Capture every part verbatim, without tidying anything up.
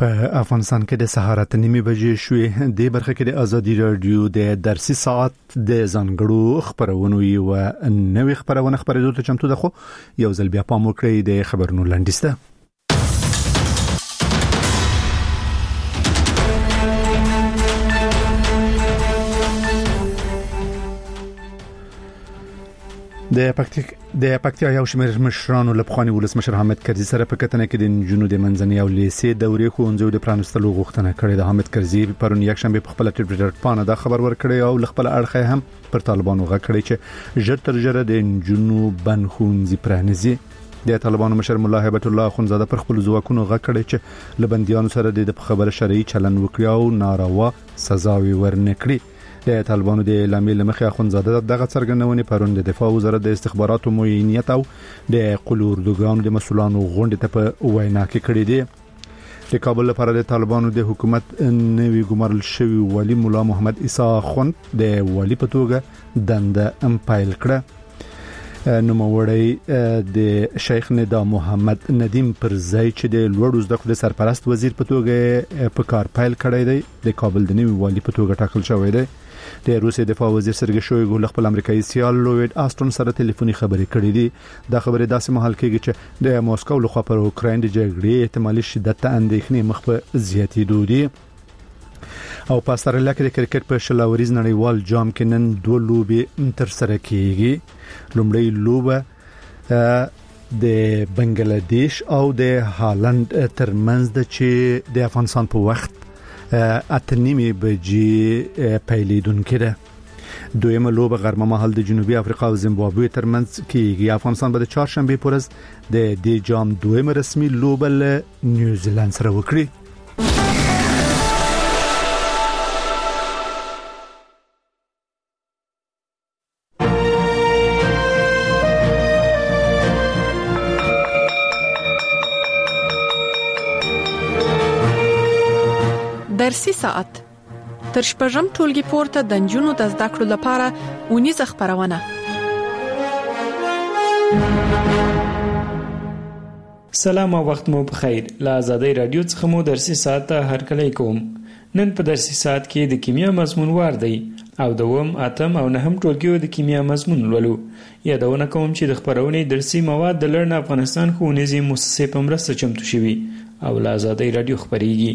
په افغانستان کې د سهار اته نیمې بجې شوې. د برخه کې د ازادي رادیو د درسي ساعت د ځانګړو خبرونو یو نوې خبرونه خبرېدو ته چمتو ده، خو یو ځل بیا پام وکړئ د خبرونو لنډیسته. د پکتیک د پکتیا یو شمېر مشرانو له پخواني ولسمشر حامد کرزي سره په کتنه کې د نجونو د منځنۍ او لیسې دورې ښوونځیو د پرانستلو غوښتنه کړې ده. حامد کرزي پرون یک شنبه په خپل ټویټر باندې دا خبر ورکړی او خپل اړخ هم پر طالبانو غږ کړی چې ژر تر ژره د نجونو بن ښوونځي پرانیزي. د طالبانو مشر ملا هیبت الله اخونزاده پر خپل ځواکونو غږ کړی چې لبنديانو سره د خبره شرعي چلن وکړي او ناروا سزاوي ورنکړي. د طالبانو د اعلامیې لمخې اخونزاده دغه څرګندونې پرون د دفاع وزارت د استخباراتو معاینت او د قلور دوګانو د مسولانو غونډې ته په وینا کې کړې دي. د کابل لپاره د طالبانو د حکومت نوی ګمارل شوی ولی مولا محمد عیسی خوند د ولی په توګه دنده ام پایل کړه. نوموړی د شیخ ندا محمد ندیم پر ځای چې د لوړو زده کړو سرپرست وزیر په توګه په کار پایل کړی دی، د کابل د نوی ولی په توګه ټاکل شوی دی. د روسي دفاع وزیر سرګي شویګو له خپل امریکایي سیال لوید آستون سره ټلیفوني خبرې کړې دي. دا خبره داسې مهال کېږي چې د موسکو له خوا پر اوکراین د جګړې احتمالي شدت ته اندېښنې مخ په زیاتېدو دي. او په استرالیا کې د کرکټ په شلاوريز نړیوال جام کې نن دوه لوبې تر سره کېږي. لومړی لوبه د بنگلاديش او د هالند ترمنځ د چې د افغانستان په وخت اته نیمې بجې پیلیدونکې ده. دویمه لوبه غرمه مهال د جنوبي افریقا او زیمبابوې ترمنځ کېږي. افغانستان به د چهارشنبه پر ورځ د دې جام دویمه رسمي لوبه له نیوزیلند سره وکړي. درسي ساعت تر شپږم ټولګي پورته د نجونو د زده کړو لپاره اونیزه خبرونه. سلام او وخت مو بخیر. له آزادۍ رادیو څخه مو درسي ساعت ته هرکلی کوم. نن په درسي ساعت کې د کیمیا مضمون وار دی او دوم اتم او نهم ټولګیو د کیمیا مضمون ولولو. یادونه کوم چې د خبرونې درسي مواد د لړن افغانستان ښوونیزې مؤسسې په مرسته چمتو شوي او له آزادۍ رادیو خبريږي.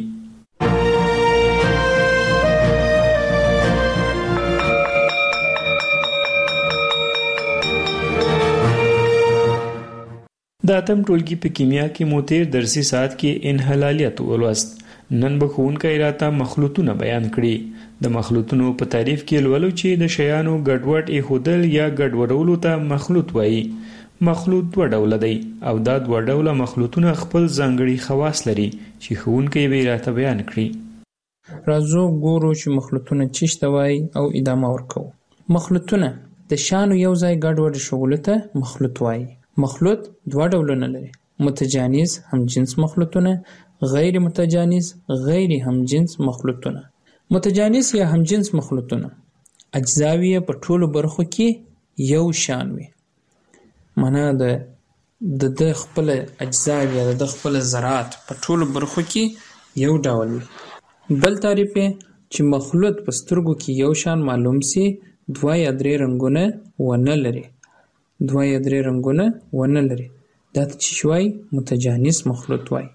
د اتم ټولګي په کیمیا کې مو تیر درسي ساعت کې انحلالیت ولوست. نن به ښوونکی راته مخلوطونه بیان کړي. د مخلوطونو په تعریف کې لولو چې د شیانو ګډوډ ایښودل یا ګډوډولو ته مخلوط وایي. مخلوط دوه ډوله دی او دا دوه ډوله مخلوطونه خپل ځانګړي خواص لري چې ښوونکی به راته بیان کړي. راځو ګورو چې مخلوطونه څه ته وایي او ادامه ورکوو. مخلوطونه د شیانو یو ځای ګډوډ ایښودلو ته مخلوط وایي. مخلوط دوه ډولونه لري: متجانس همجنس مخلوطونه، غیر متجانس غیر همجنس مخلوطونه. متجانس یا همجنس مخلوطونه اجزاوی په ټولو برخو کې یو شان وي، معنا د د خپل اجزاوی یا د خپل ذرات په ټولو برخو کې یو ډول وي. بل تعریف چې مخلوط په سترګو کې یو شان معلوم سي دوه یا درې رنگونه ونه لري. دوه یا درې رنگونه ونه لري. دا څه شوی متجانس مخلوط وای.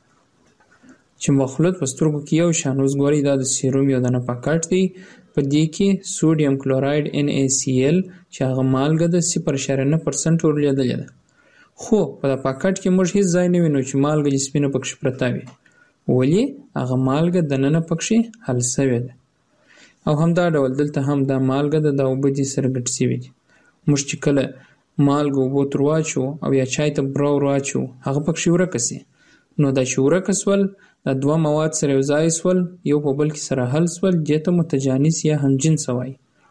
چې مخلوط په سترګو کې یو شان اوس ګوري دا د سیروم یو دانه پاکټ دی، په دې کې سوډیم کلوراید ان ای سی ال چې هغه مالګه د صفر اعشاریه نه پرسنټ ورلیدلې ده. خو په دا پاکټ کې موږ هیڅ ځای نه وینو چې مالګه جسمینه پکې پرته وي، ولی هغه مالګه دننه پکې حل شوې ده. او همدا ډول دلته هم دا مالګه د اوبو سره ګډ شوې ده. موږ چې کله مالګه اوبو تر واچو او یا چای ته براور واچو هغه پکې ورکه سي، نو دا چې ورکه سول دا دوه مواد سره یو ځای سول، یو په بل کې سره حل سول، دې ته متجانس یا همجنس وایي.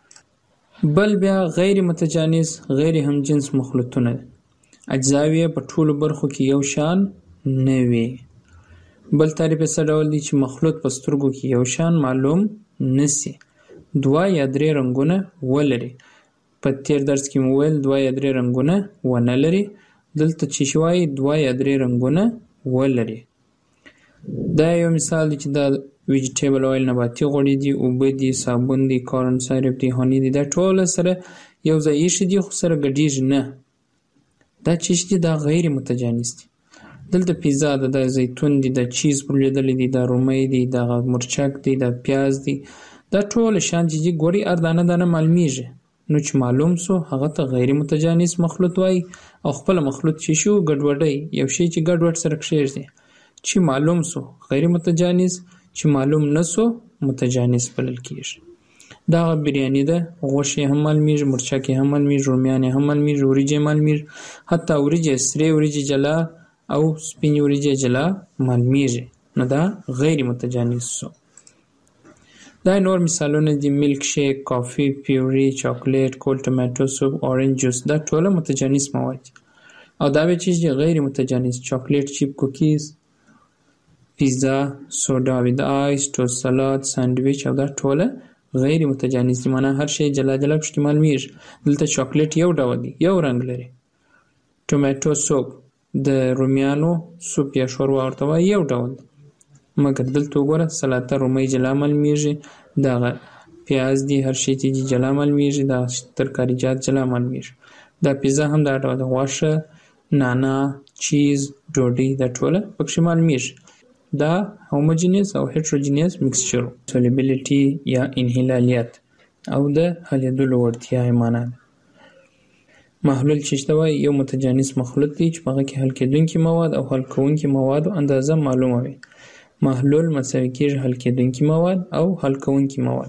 بل بیا غیر متجانس غیر همجنس مخلوطونه اجزاوی په ټولو برخو کې یو شان نه وي. بل تعریف یې څه ډول دی چې مخلوط په سترګو کې یو شان معلوم نسی، دوه یا درې رنګونه ولري. په تیر درس کې مو ویل دوه یا درې رنګونه ونه لري، دلته چې شوی دوه یا درې رنګونه ولري. دا یو مثال دی چې دا ویجیټیبل اویل نباتي غوړي دي، اوبه دي، صابون دي، کارن سایرپ دي، هانی دي، دا ټول سره یو ځای ایښي دي خو سره ګډېږي نه. دا چې دي دا غیر متجانس دي. دلته پیزا ده، دا زیتون دي، دا چیز پر لیدلې دي، دا رومي دي، دا مرچک دي، دا پیاز دي، دا ټول شان چې دي ګوري ار دانه دانه معلومیږي. نو چې معلوم سو هغه ته غیر متجانس مخلوط وای او خپل مخلوط چې شو ګډوډي یو شی چې ګډوډ سره کښېږي چې معلوم سو غیر متجانس، چې معلوم نسو متجانس بلل کېږي. دا بریانی ده، غوښې هم معلومیږي، مرچک هم معلومیږي، رومیان هم معلومیږي، وریجې معلومیږي، حتی وریجې سرې وریجې جلا او سپینې وریجې جلا معلومیږي. نو دا غیر متجانس سو. دا نور مثالونه دي: میلک شیک، کافی، پیوري، چاکلیټ، کول ټماټو سوپ، اورنج جوس، دا ټول متجانس مواد دي. او دا به چیز دي غیر متجانس: چاکلیټ چیپ کوکیز، پیزا، سوډا وید آیس، ټوست سلاد، ساندویچ، او دا ټول غیر متجانس دي. معنا هر شی جلا جلا پکې معلومیږي. دلته چاکلیټ یو ډول دی، یو رنګ لري. ټماټو سوپ د رومیانو سوپ یا شوروا ورته وایي، یو ډول دی. مګر دلته وګوره سلاته رومي جلا معلومیږي، دا پیاز دی، هر شی چې جلا معلومیږي، دا ترکاریجات جلا معلومیږي. دا پیزا هم دا ډول غوښه، نانا، چیز، ډوډۍ، دا ټوله پکې معلومیږي. دا هوموجینس او هیټروجینس مکسچر. سولیبیلیټي یا انحلالیت او د حلیدلو وړتیا یې معنا ده. محلول چې شته وایي یو متجانس مخلوط دی چې په هغه کې حل کېدونکي مواد او حل کوونکي موادو اندازه معلومه وي. محلول مساوي کېږي حل کېدونکي مواد او حل کوونکي مواد.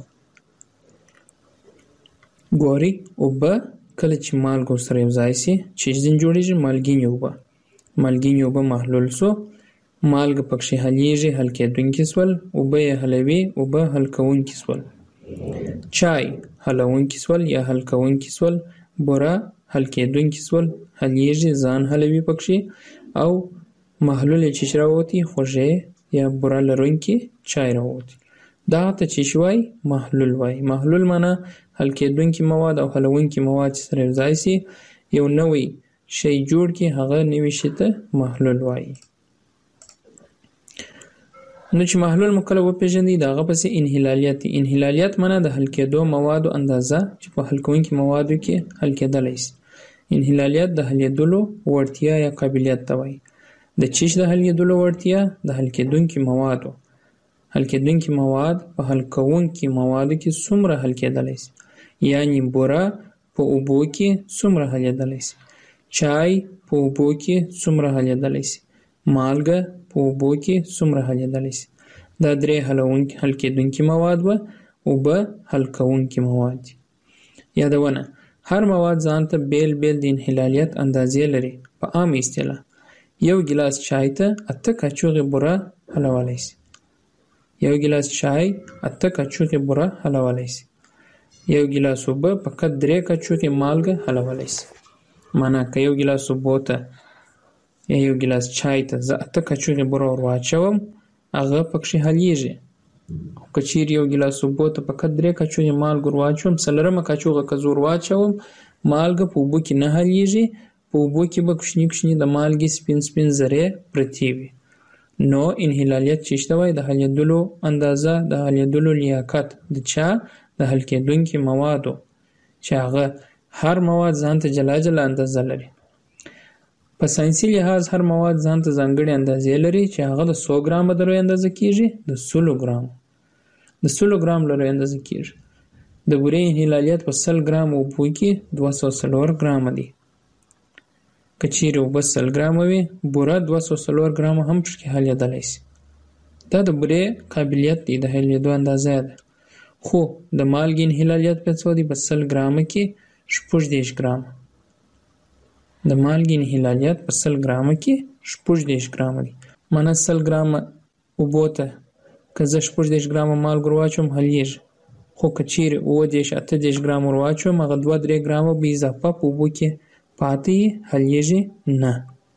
ګوري اوبه کله چې مالګو سره یو ځای سي چې ځین جوړېږي مالګینې اوبه. مالګینې اوبه محلول سو، مالګه پکې حلیږي، حل کېدونکي سول، اوبه یې حلوي، اوبه حل کوونکي سول. چای حلونکي سول یا حل کوونکي سول، بوره حل کېدونکي سول، حلیږي، ځان حلوي پکې، او محلول چې راوتی خوږې یا بوره لرونکي چای راوتی. دا ته چې شوی محلول وای. محلول معنا حل کېدونکي مواد او حلونکي مواد چې سره ځای سي یو نوې شی جوړ کی، هغه نوې شی ته محلول وای. نو چې محلول مکله وپېژندې دا هغه پسې انحلالیت. انحلالیت معنا د حل کېدو موادو اندازه چې په حل کوونکي موادو کې حل کېدلی شي. انحلالیت د حلیدلو وړتیا یا قابلیت ته وایي. د چیش د حل کېدلو وړتیا د حل کېدونکي موادو. حل کېدونکي مواد په حل کوونکي موادو کې څومره حل کېدلی شي، یعنی بوره په اوبو کې څومره حلیدلی شي، چای په اوبو کې څومره حلیدلی شي، مالګه په اوبو کې څومره حلیدلی شي. دا درې حل کېدونکي مواد و، اوبه حل کوونکي مواد دي. یادونه: هر مواد ځان ته بیل بیل د انحلالیت اندازې لري. په عام اصطلاح یو ګیلاس چای ته اته کاچوغې بوره حلولی شي. یو ګیلاس چای اته کاچوغې بوره حلولی شي. یو ګیلاس اوبه فقط درې کاچوغې مالګه حلولی شي. معنا که یو ګیلاس اوبو ته یا یو ګیلاس چای ته زه اته کاچوغې بوره ور واچوم هغه پکې حلیږي. خو که چیرې یو ګیلاس اوبو ته فقط درې کاچوغې مالګه ور واچوم، څلورمه کاچوغه که زه ور واچوم مالګه په اوبو کې نه حلیږي، په اوبو کې به کوچني کوچني د مالګې سپین سپین ذرې پرتې وي. نو انحلالیت چې شته وای د حلیدلو اندازه، د حلیدلو لیاقت د چا د حل کېدونکي موادو چې هغه هر مواد ځان ته جلا جلا اندازه لري. په ساینسي لحاظ هر مواد ځان ته ځانګړې اندازې لري چې هغه د څو ګرامه د لوی اندازه کېږي، د سلو ګرامو د سلو ګرام لوی اندازه کېږي. د بورې انحلالیت په سل ګرام اوبو کې دوه سوه څلور ګرامه دی. که چیرې اوبه سل ګرامه وي، بوره دوه سوه څلور ګرامه هم پکې حلیدلی شي. دا د بورې قابلیت دی، د حلیدو اندازه ده. خو د مالګې انحلالیت په څو دی؟ په سل ګرامه کې شپږ دېرش ګرامه. د مالګې انحلالیت په سل ګرامه کې شپږ دېرش ګرامه دی. معنا سل ګرامه اوبو ته که زه شپږ دېرش ګرامه مالګه ور واچوم حلیږي. خو که چیرې اووه دېرش اته دېرش ګرامه ور واچوم هغه دوه درې ګرامه به اضافه په اوبو کې پاتې حلیږي نه.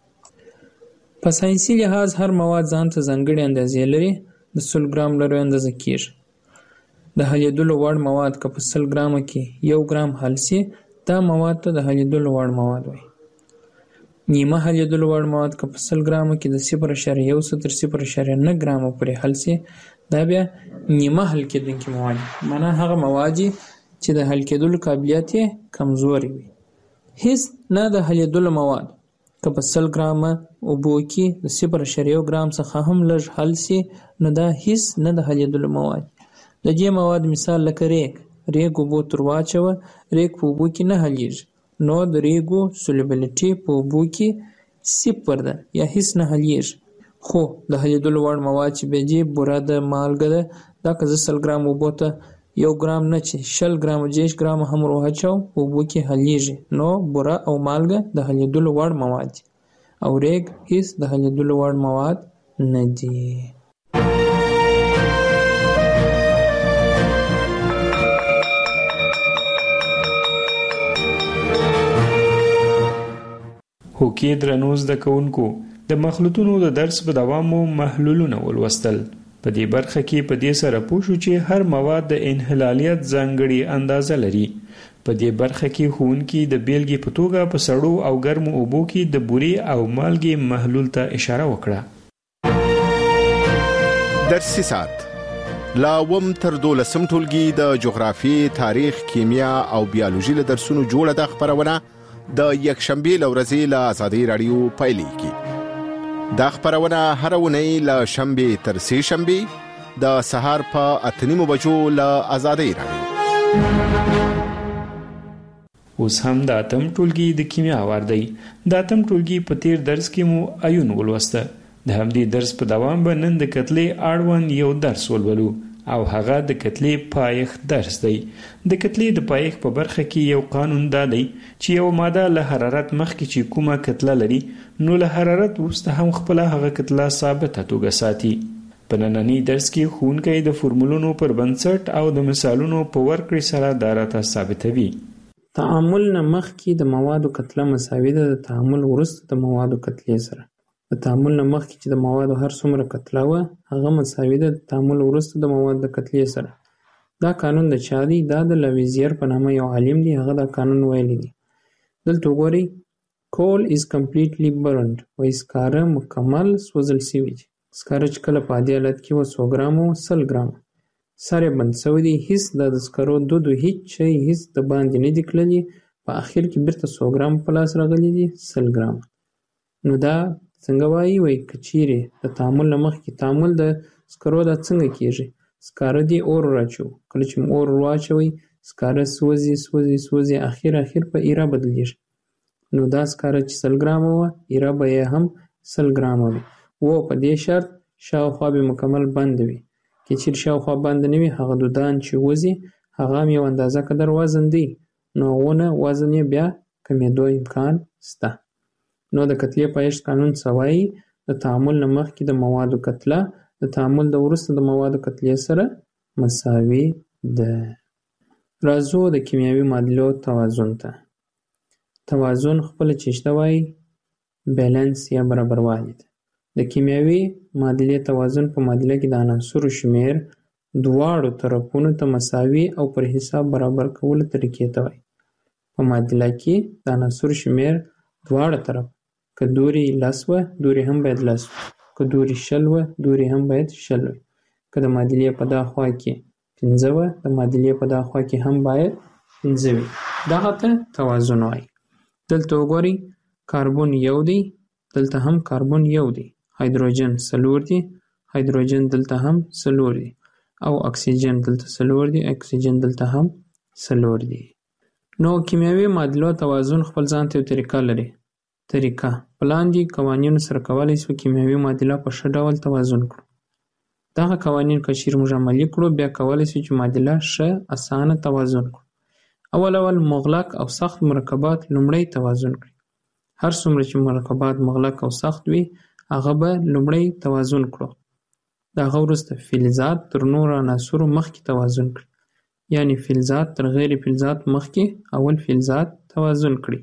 په ساینسي لحاظ هر مواد ځان ته ځانګړې اندازې لري. د سل ګرام لرو اندازه کېږي. د حلیدلو وړ مواد که په سل ګرامه کې یو ګرام حل سي، دا مواد ته د حلیدلو وړ مواد وایي. نیمه حلیدلو وړ مواد که په سل ګرامو کې د صفر اعشاریه یو څخه تر صفر اعشاریه نه ګرامه پورې حل سي، دا بیا نیمه حل کېدونکي مواد دي. معنا هغه مواد چې د حل کېدلو قابلیت یې کمزوري وي. هیڅ نه د حلیدلو مواد که په سل ګرامه اوبو کې د صفر اعشاریه یو ګرام څخه هم لږ حل سي، نو دا هیڅ نه د حلیدلو مواد. د دې مواد مثال لکه ریګ ریګ اوبو تر واچوه، ریګ په اوبو کې نه حلیږي، نو د ریګو سولیبیلیټي په اوبو کې صفر ده یا هیڅ نه حلیږي. خو د حلیدلو وړ مواد چې به دي بوره ده، مالګه ده، دا که زه سل ګرام اوبو ته یو ګرام نه چې شل ګرام دېرش ګرام هم ور واچوم په اوبو کې حلیږي، نو بوره او مالګه د حلیدلو وړ مواد دي او ریګ هیڅ د حلیدلو وړ مواد نه دي. هوکې درنو زده کوونکو، د مخلوطونو د درس په دوام مو محلولونه ولوستل. په دې برخه کې په دې سره پوه شو چې هر مواد د انحلالیت ځانګړي اندازه لري. په دې برخه کې ښوونکي د بیلګې په توګه په سړو او ګرمو اوبو کې د بورې او مالګې محلول ته اشاره وکړه. درسي ساعت لا وم تر دولسم ټولګي د جغرافي، تاریخ، کیمیا او بیولوژي له درسونو جوړه د خبرونه د یکشنبه لورځي له آزادۍ رادیو پایلیږي. دا خبرونه هر ونی له شنبه تر سه شنبه د سهار په اتنیمو بجو له آزادۍ رادیو. اوس هم د اتم ټولګي د کیمیا وار دی. د اتم ټولګي په تیر درس کې مو ایون ولوسته. د همدې درس په دوام به نن د کتلې اړوند یو درس ولولو او هغه د کتلې پایښت درس دی. د کتلې د پایښت په برخه کې یو قانون دا دی چې یو ماده له حرارت مخکې چې کومه کتله لري، نو له حرارت وروسته هم خپل هغه کتله ثابته توګه ساتي. په نننی درس کې ښوونکی د فورمولونو پر بنسټ او د مثالونو په ورکړې سره دا راته ثابتوي. تعامل نه مخکې د موادو کتله مساوي ده د تعامل وروسته د موادو کتلې سره. د تعامل نه مخکې چې د موادو هر څومره کتله وه هغه مساوي ده د تعامل وروسته د موادو د کتلې سره. دا قانون د چا دی؟ دا د لاویزیر په نامه یو عالم دی، هغه دا قانون ویلی دی. دلته وګورئ، coal is completely burned، وایي سکاره مکمل سوځل سوي دي. سکاره چې کله په عادي حالت کې وه څو ګرامه وه؟ سل ګرامه. سر یې بند سوی دی، هیڅ د د سکرو دود و هیڅ شی هیڅ د باندې نه دي کړلي، په اخر کې بیرته څو ګرامه په لاس راغلي دي؟ سل ګرامه. نو دا څنګه وایي؟ وایي که چیرې د تعامل نه مخکې تعامل د سکرو دا څنګه کېږي؟ سکاره دې اور راچوو، کله چې اور واچوئ سکاره سوځي سوځي سوځي اخر اخر په ایره بدلیږي. نو دا سکاره چې سل ګرامه وه ایره به یې هم سل ګرامه وي. و په دې شرط شاوخوا به مکمل بند وي. که چیرې شاوخوا بند نه وي هغه دودان چې وځي هغه هم یو اندازه قدر وزن دی، نو هغونه وزن یې بیا کمېدو امکان شته. نو د کتلې پایښت قانون څه وایي؟ د تعامل نه مخکې د موادو کتله د تعامل د وروسته د موادو کتلې سره مساوي ده. راځو د کیمیاوي معادلو توازن ته. توازن خپله چې شته وایي بیلنس یا برابروالی ده. د کیمیاوي معادلې توازن په معادله کې د عناصرو شمیر دواړو طرفونو ته مساوي او پر حساب برابر کولو طریقې ته وایي. په معادله کې د عناصرو شمیر دواړه طرف، که دوری لس وه دوری هم باید لس وه، که دوری شل وه دوری هم باید شل وه، که د معادلې په دا خوا کې پنځه وه د معادلې په دا خوا کې هم باید پنځه وي. دغه ته توازن وایي. دلته وګورئ، کاربن یو دی، دلته هم کاربن یو دی. هایدروجن څلور دی، هایدروجن دلته هم څلور دی، او اکسیجن دلته څلور دی، اکسیجن دلته هم څلور دی. نو کیمیاوي معادلو توازن خپل ځان ته یو طریقه لري. طریقه په لاندې قوانینو سره کولی شو کیمیاوي معادله په ښه ډول توازن کړو. دغه قوانین که چیرې موږ عملي کړو بیا کولی شو چې معادله ښه اسانه توازن کړو. اول اول مغلق او سخت مرکبات لومړی توازن کړي. هر څومره چې مرکبات مغلق او سخت وي هغه به لومړی توازن کړو. د هغه وروسته فلزات تر نورو عناصرو مخکې توازن کړي. یعنی فلزات تر غیر فلزات مخکې اول فلزات توازن کړي.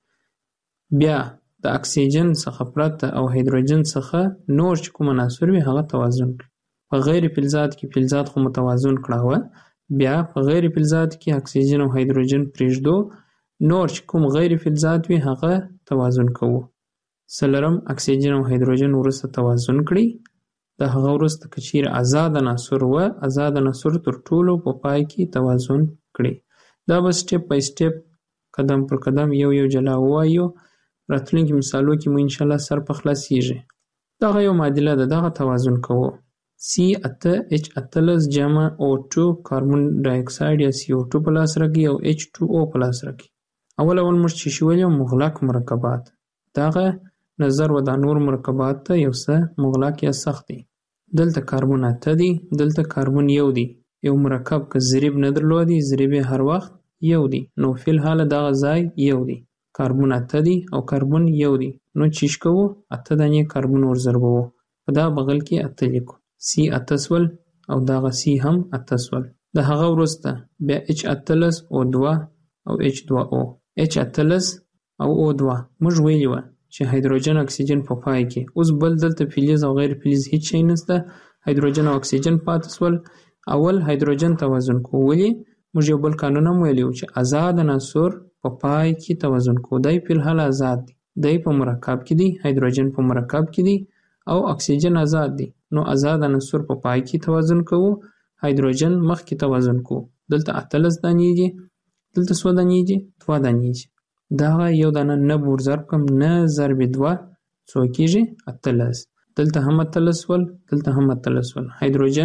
بیا د اکسیجن څخه پرته او هایدروجن څخه نور چې کوم عناصر وي هغه توازن کړي. په غیر فلزات کې فلزات خو متوازن کړه، بیا په غیر فلزات کې اکسیجن او هایدروجن پرېږدو، نور چې کوم غیر فلزات وي هغه توازن کوو. څلورم اکسیجن او هایدروجن وروسته توازن کړي. د هغه وروسته که چیرې آزاد عناصر وه، آزاد عناصر تر ټولو په پای کې توازن کړي. دا به سټپ بای سټپ قدم پر قدم یو یو جلا ووایو. راتلونکي مثالو کې مو انشاءالله سر په خلاصیږي. دغه یو معادله ده، دغه توازن کوو. سی اته اچ اتلس جمع او ټو کاربن ډای اکساید یا سی او ټو په لاس راکړي او اچ ټو او په لاس راکړي. اول اول موږ چې شي ویلو مغلق مرکبات، دغه نظر و دا نور مرکبات ته یو څه مغلق یا سخت دي. دلته کاربن اته دي، دلته کاربن یو دی. یو مرکب که ضریب نه درلودي، ضریب هر وخت یو دی، نو فی الحال دغه ځای یو دی. کاربن اته دی او کاربن یو دی، نو چیش کوو اته دانې کاربن ور ضربوو، په دا بغل کې اته لیکو. سی اته سول او دغه سی هم اته سول. د هغه وروسته بیا اچ اتلس او دوه او اچ دوه او اچ اتلس او او دوه موږ ویلي وه چې هایدروجن اکسیجن په پای کې. اوس بل دلته فلز او غیر فلز هیڅ شی نشته، هایدروجن او اکسیجن پاتې سول. اول هایدروجن توازن کوو. ولې؟ موږ یو بل قانون هم ویلی و چې آزاد عناصر په پای کې توازن کوو. دی فی الحال آزاد دی، دی په مرکب کې دی، هایدروجن په مرکب کې دی او اکسیجن آزاد دی. نو آزاد عناصر په پای کې توازن کوو، هایدروجن مخکې توازن کوو. دلته اتلس دانې دي، دلته څو دانې دي؟ دوه دانې دي. دغه یو دانه نه بور ضرب کم، نه ضرب دوه څو کېږي؟ اتلس. دلته هم اتلس ول، دلته هم اتلس ول. هایدروجن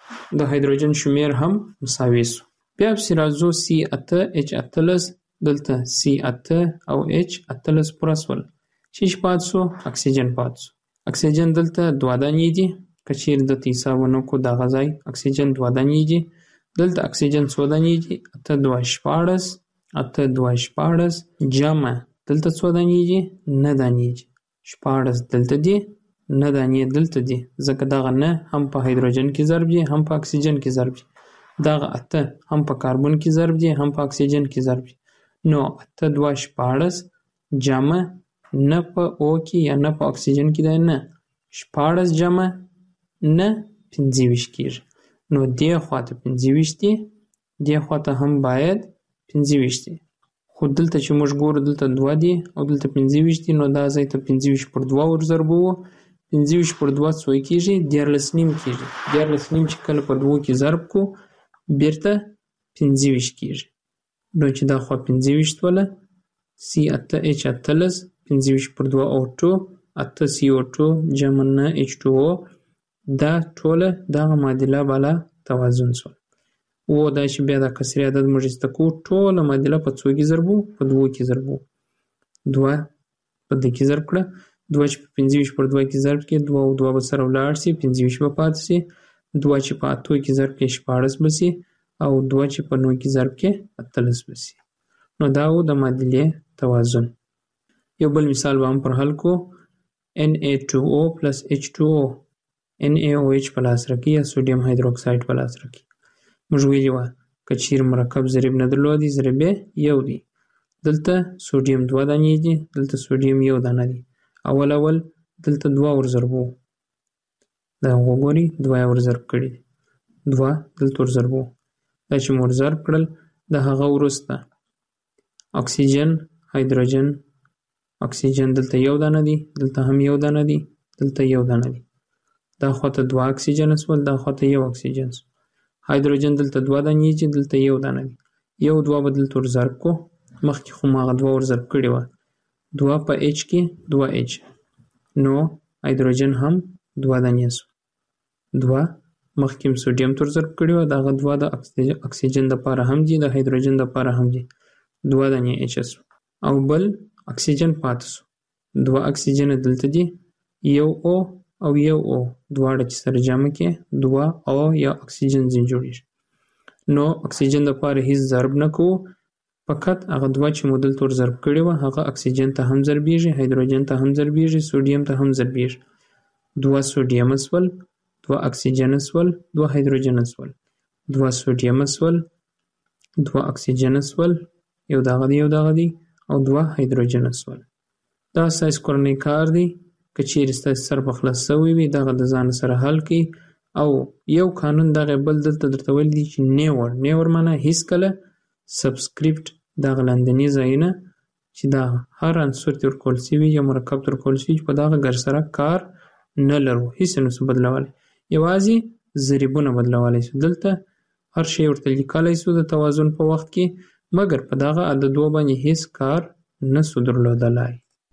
د هایدروجن شمیر هم مساوي سو. بیا پسې راځو سی اته اچ اتلس، دلته سی اته او اچ اتلس پوره سول. شیش پات سو؟ اکسیجن پات سو. اکسیجن دلته دوه دانې دي، که چیرې دلته حساب ونه کړو دغه ځای اکسیجن دوه دانې دي. دلته اکسیجن څو دانې دي؟ اته دوه شپاړس، اته دوه شپاړس جمع دلته څو دانې دي؟ نه دانې دي. شپاړس دلته دي، نه دانې دلته دي، ځکه دغه نه هم په هایدروجن کې ضرب دي، هم په اکسیجن کې ضرب دي. دغه اته هم په کاربن کې ضرب دي، هم په اکسیجن کې ضرب دي. نو اته دوه شپاړس جمع نه په او کې یا نه په اکسیجن کې دی، نه شپاړس جمع نه پنځه ویشت کېږي. نو دې خواته پنځه ویشت دي، دې خواته هم باید پنځه ویشت دي. خو دلته چې موږ ګورو دلته دوه دي او دلته پنځه ویشت دي، نو دا ځای ته پنځه ویشت پر دوه ور ضربوو. پنځه ویشت پر دوه څو کېږي؟ دیارلس نیم کېږي. دیارلس نیم چې کله په دوو کې ضرب کو بیرته پنځه ویشت کېږي. نو چې دا خوا پنځه ویشت وله، سی اته اچ اتلس پنځه ویشت پر دوه او ټو، اته سی او ټو جمع نه اچ ټو او، دا ټوله دغه معادله بالا توازن سول. او دا چې بیا د کسري عدد موږ ایسته کوو، ټوله معادله په څو کې ضربو؟ په دوو کې ضربو. دوه په دې کې ضرب کړه، دوه چې په پنځه ویشت پر دوه کې ضرب کړي، دوه او دوه به سره ولاړ سي، پنځه ویشت به پاتې سي. دوه چې په اتو کې ضرب کړي شپاړس به سي، او دوه چې په نو کې ضرب کړي اتلس به سي. نو دا و د معادلې توازن. یو بل مثال به هم پر حل کو. ان اے ټو او پلس اچ ټو او، ان اے او اچ په لاس راکړي یا سوډیم هایدروکساید په لاس راکړي. موږ ویلي وه که چیرې مرکب ضریب نه درلودي، ضریب یو دی. دلته سوډیم دوه دانې دي، دلته سوډیم یو دانه دی. اول اول دلته دوه ور ضربو، دا وګورئ دوه یې ور ضرب کړي دي، دوه دلته ور ضربو. دا چې مو ور ضرب کړل، د هغه وروسته اکسیجن هایدروجن، اکسیجن دلته یو دانه دی، دلته هم یو دانه دی، دلته یو دانه دی. دا خواته دوه اکسیجن سول، دا خواته یو اکسیجن سول. هایدروجن دلته دوه دانې دي، دلته یو دانه دی. یو دوه به دلته ور ضرب کو، مخکې خو ما هغه دوه ور ضرب کړي وه. دوه په اچ کې دوه اچ، نو هایدروجن هم دوه دانې سو. دوه مخکې هم سوډیم ته ور ضرب کړي وه، دغه دوه د اکسیجن دپاره هم دي، د هایدروجن دپاره هم دي. دوه دانې اچ سو او بل اکسیجن پاتې سو. دوه اکسیجن دلته دي، یو او او یو او، دواړه چې سره جمع کې دوه او یا اکسیجن ځین جوړېږي. نو اکسیجن دپاره هیڅ ضرب نه کوو، فقط هغه دوه چې مو دلته ور ضرب کړي وه هغه اکسیجن ته هم ضربېږي، هایدروجن ته هم ضربېږي، سوډیم ته هم ضربېږي. دوه سوډیم سول، دوه اکسیجن سول، دوه هایدروجن سول، دوه سوډیم سول، دوه اکسیجن سول، یو دغه دی یو دغه دی، او دوه هایدروجن سول. دا ستاسې کورنی کار دی. که چیرې ستاسې سر په خلاص سوی وي دغه د ځان سره حل کړئ. او یو قانون دغه بل دلته درته ویل دي چې نیور، نیور معنی هیڅکله سبسکریپټ دغه لاندني ځایونه چې دا هر عنصر تر کول شوی یا مرکب تر کول شوی په دغه ګر سره کار نه لرو، هیڅ نسو بدلولی، یوازې ضریبونه بدلولی شو. دلته هر شی ورته لیکلی شو د توازن په وخت کې، مګر په دغه عددو باندې هیڅ کار نسو درلودلی.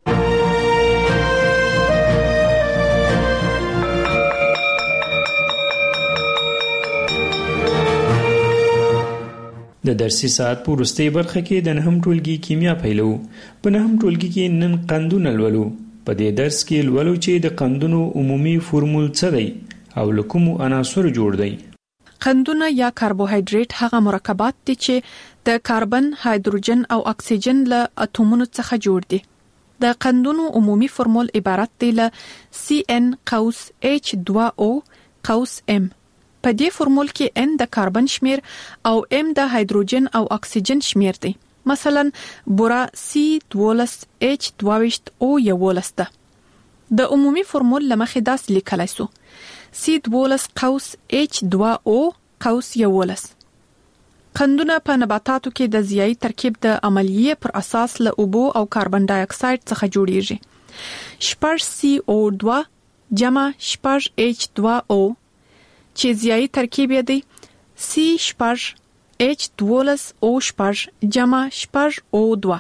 د درسي ساعت په وروستۍ برخه کې د نهم ټولګي کیمیا پیلو. په نهم ټولګي کې نن قندونه لولو. په دې درس کې لولو چې د قندونو عمومي فورمول څه دی او له کومو عناصرو جوړ دی. قندونه یا کاربوهایډریټ هغه مرکبات دي چې د کاربن، هایدروجن او اکسیجن له اتومونو څخه جوړ دي. د قندونو عمومي فورمول عبارت دی له سی ان قوس ایچ دوه او قوس ام. په دې فورمول کې ان د کاربن شمیر او ام د هایدروجن او اکسیجن شمیر دی. مثلا بورا سی دولس ایچ دوه او یولس ده. د عمومي فورمول لمخې داس لیکلای سو سی دولس قوس ایچ دوه او قوس یولس. قندونه په نباتاتو کې د ضیائی ترکیب د عملیې پر اساس له اوبو او کاربن ډای اکساید څخه جوړیږي. شپږ سی او دوه جمع شپږ ایچ دوه او چې ضیائی ترکیب یې دی سی شپږ ایچ دولس او شپږ جمع شپږ او دوه.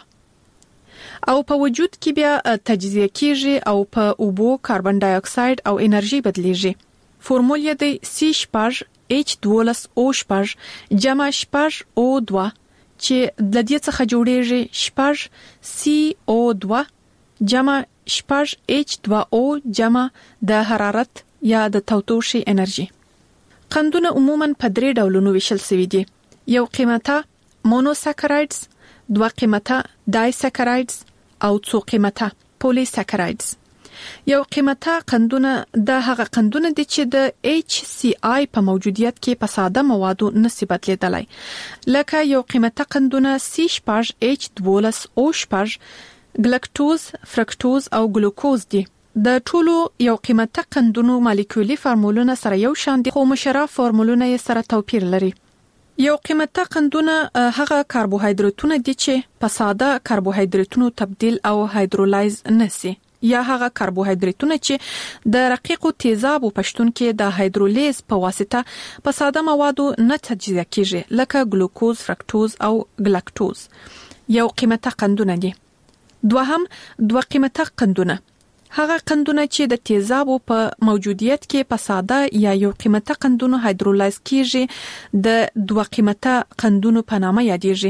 او په وجود کې بیا تجزیه کیږي او په اوبو، کاربن ډای اکساید او انرژي بدلیږي. فورمول یې دی سی شپږ ایچ دولس او شپږ جمع شپږ او دوه چې د دې څخه جوړیږي شپږ سی او دوه جمع شپږ ایچ دوه او جمع د حرارت یا د تودوخې انرژي. قندونه عموماً په درې ډولونو ویشل شوي دي. یو قیمته مونوساکرایډز، دوه قیمته ډایساکرایډز او څو قیمته پولیساکرایډز. یو قیمته قندونه د هغه قندونه دي چې د ایچ سی آی په موجودیت کې په ساده موادو نسی بدلیدلی، لکه یو قیمته قندونه سی شپږ ایچ دولس او شپږ، ګلکټوز، فرکټوز او ګلوکوز دي. د ټولو یو قیمته قندونو مالیکولي فارمولونه سره یو شان دي، خو مشره فارمولونه یې سره توپیر لري. یو قیمته قندونه هغه کاربوهایډریټونه دي چې په ساده کاربوهایډریټونو تبدیل او هایدرولایز نسی، یا هغه کاربوهایډریټونه چې د رقیقو تیزابو پشتون کې د هایدرولیز په واسطه په ساده موادو نه تجزیه کیږي، لکه ګلوکوز، فرکټوز او ګلکټوز. یو قیمته قندونه دي. دوهم دوه قیمته قندونه هغه قندونه چې د تیزابو په موجودیت کې په ساده یا یو قیمته قندونو هایدرولایز کیږي، د دوه قیمته قندونو په نامه یادېږي.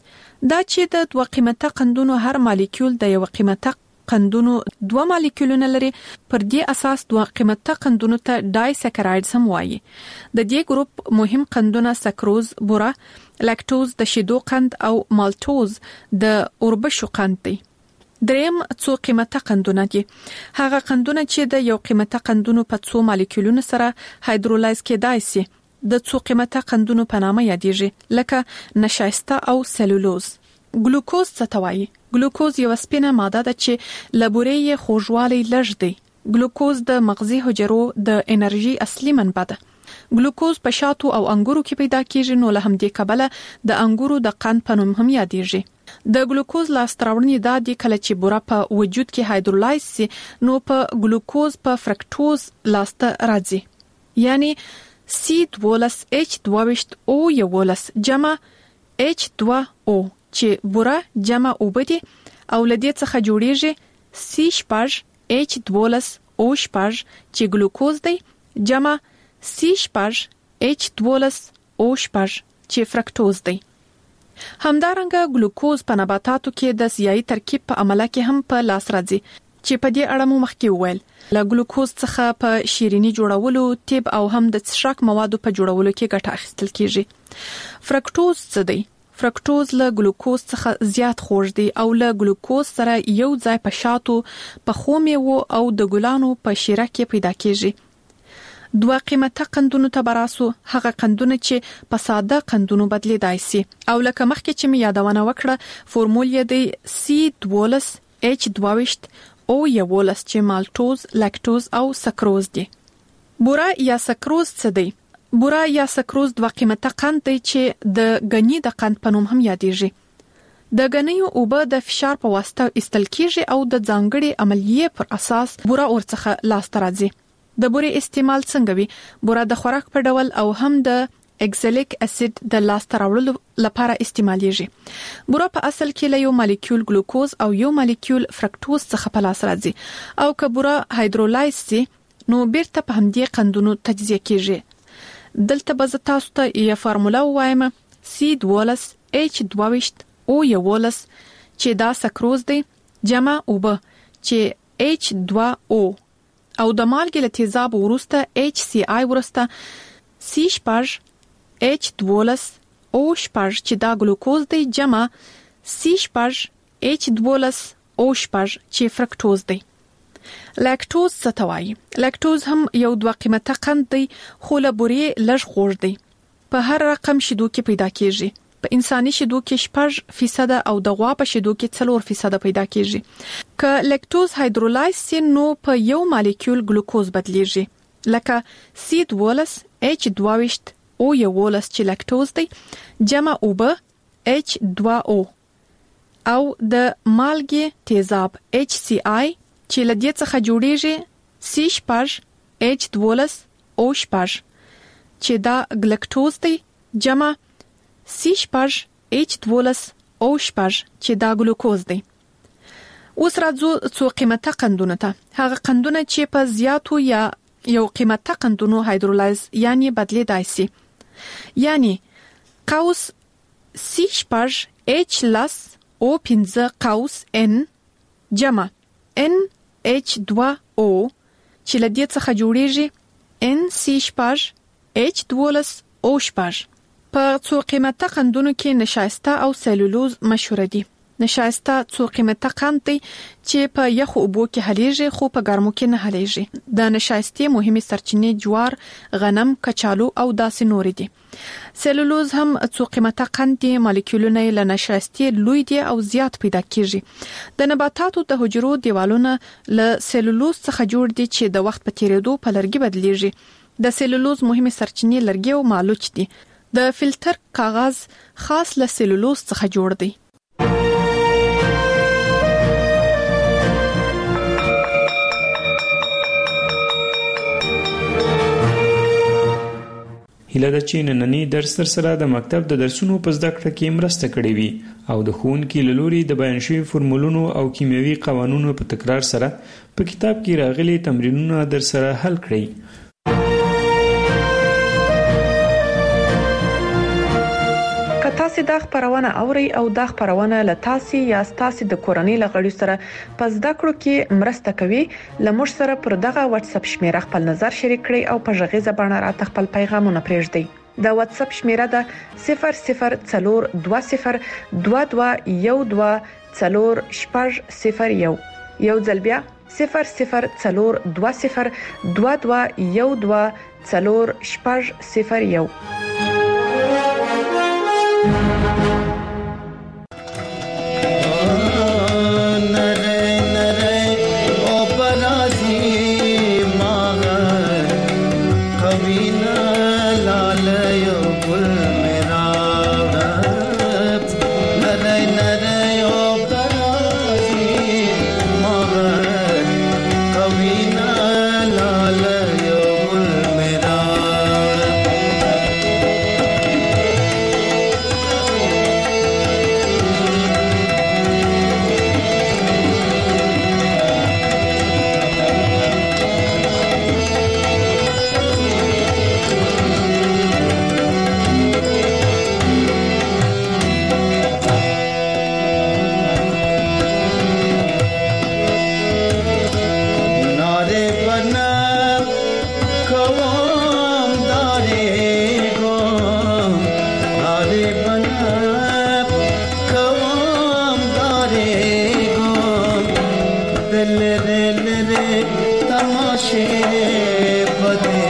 دا چې د دوه قیمته قندونو هر مالیکول د یو قیمته قندونو دوه مالیکولونه لري، پر دې اساس دوه قیمته قندونو ته ډایساکرایډز هم وایي. د دې ګروپ مهم قندونه سکروز، بوره، لاکټوز د شیدو قند او مالټوز د اوربشو قند دی. دریم څو قیمته قندونه دي. هغه قندونه چې د یو قیمته قندونو په څو مالیکولونو سره هایدرولایز کېدای شي د څو قیمته قندونو په نامه یادېږي، لکه نشایسته او سلولوز. ګلوکوز څه ته وایي؟ ګلوکوز یو سپینه ماده ده چې له بورې یې خوږوالی لږ دی. ګلوکوز د مغزي حجرو د انرژي اصلي منبع ده. ګلوکوز په شاتو او انګورو کې پیدا کیږي، نو له همدې کبله د انګورو د قند په نوم هم یادېږي. د ګلوکوز لاستراوړنې دا دي کله چې بوره په وجود کې هایدرولایز سي، نو په ګلوکوز په فرکټوز لاسته راځي. یعنی سی دولس ایچ دوه او یولس جمع ایچ دوه او چې بوره جمع اوبه دي او له دې څخه جوړیږي سی شپږ ایچ دولس او شپږ چې ګلوکوز دی جمع سی شپږ ایچ دولس او شپږ چې فرکټوز دی. همدارنګه ګلوکوز په نباتاتو کې د ضیائی ترکیب په عمله کې هم په لاس راځي، چې په دې اړه مو مخکې وویل. له ګلوکوز څخه په شیرینی جوړولو، طب او هم د څښاک موادو په جوړولو کې ګټه اخیستل کیږي. فرکټوز څه دی؟ فرکټوز له ګلوکوز څخه زیات خوږ دی او له ګلوکوز سره یو ځای په شاتو، په خو میوو او د ګلانو په شیره کې پیدا کیږي. دوه قیمته قندونو ته براسو، هغه قندونه چې په ساده قندونو بدلیدای شي، او لکه مخکې چې می یادونه وکړه فورمول یې دی سی دولس ایچ دوه او یولس چې مالټوز، لاکټوز او سکروز دي. بوره یا سکروز څه دی؟ بوره یا سکروز دوه قیمته قند دی چې د غنی د قند په نوم هم یادېږي. د غنیو اوبه د فشار په واسطه استل کیږي او د ځانګړي عملیې پر اساس بوره ورڅخه لاس ته راځي. د بورې استعمال څنګه وي؟ بوره د خوراک په ډول او هم د اکزالیک اسید د لاس ته راوړلو لپاره استعمالېږي. بوره په اصل کې له یو مالیکول ګلوکوز او یو مالیکول فرکټوز څخه په لاس راځي او که بوره هایدرولایز سي نو بیرته په همدې قندونو تجزیه کیږي. دلته به تاسو ته یو فارموله وایم سی دوولس ایچ دوه او یولس چې دا سکروز دی جمع اوبه چې ایچ دوه او او د مالګې له تیزاب وروسته ایچ سی آی وروسته سی شپږ ایچ دوولس او شپږ چې دا ګلوکوز دی جمع سی شپږ ایچ دوولس او شپږ چې فرکټوز دی. لاکټوز څه ته وایي؟ لاکټوز هم یو دوه قیمته قند دی خو له بورې لږ خوږ دی. په هر رقم شیدو کې پیدا کیږي. په انساني شیدو کې شپږ فیصد او د غوا په شیدو کې څلور فیصد پیدا کیږي. که لاکټوز هایدرولایز سي نو په یو مالیکول ګلوکوز بدلیږي لکه سی دوولس ایچ دوه او یولس چې لاکټوز دی جمع اوبه ایچ دوه او او د مالګې تیزاب ایچ سی آی چې له دې څخه جوړیږي سی شپږ ایچ دوولس او شپږ چې دا ګلکټوز دی جمع سی شپږ ایچ دوولس او شپږ چې دا ګلوکوز دی. اوس راځو څو قیمته قندونه ته. هغه قندونه چې په زیاتو یا یو قیمته قندونو هایدرولایز یعنی بدلیدای سي. یعنی قوس سی شپږ ایچ لس او پنځه قوس ان جمع ان ایچ دوه او چې له دې څخه جوړیږي ان سی شپږ ایچ دوولس او شپږ. په څو قیمته قندونو کې نشایسته او سلولوز مشهور دي. نشایسته څو قیمته قند دی چې په یخو اوبو کې حلیږي خو په ګرمو کې نه حلیږي. د نشایستې مهمه سرچینې جوار، غنم، کچالو او داسې نور دي. سلولوز هم څو قیمته قند دي، مالیکولونه له نشایستې لوی دي او زیات پیدا کیږي. د نباتاتو د حجرو دیوالونه له سلولوز څخه جوړ دي چې د وخت په تیریدو په لرګي بدلیږي. د سلولوز مهمه سرچینې لرګي او مالوچ دي. د فلټر کاغذ خاص له سلولوز څخه جوړ دی. هیله ده چې نننی درس تر سره د مکتب د درسونو په زده کړه کې مرسته کړې وي او د ښوونکي له لوري د بیان شوي فورمولونو او کیمیاوي قوانینو په تکرار سره په کتاب کې راغلي تمرینونه در سره حل کړئ. تاسو دا خبرونه اوري او دا خبرونه له تاسو یا تاسو د کورنۍ لغړی سره په زده کړو کې مرسته کوي. لمر سره پر دغه واتس اپ شمیره خپل نظر شریک کړئ او په ژغې زبانه راته خپل پیغامونه پرېږدئ. د واتس اپ شمیره ده صفر صفر څلور دوه صفر دوه دوه یو دوه څلور شپږ صفر یو. یو ځل بیا صفر صفر څلور دوه صفر دوه دوه یو دوه څلور شپږ صفر یو. तमाशे बदे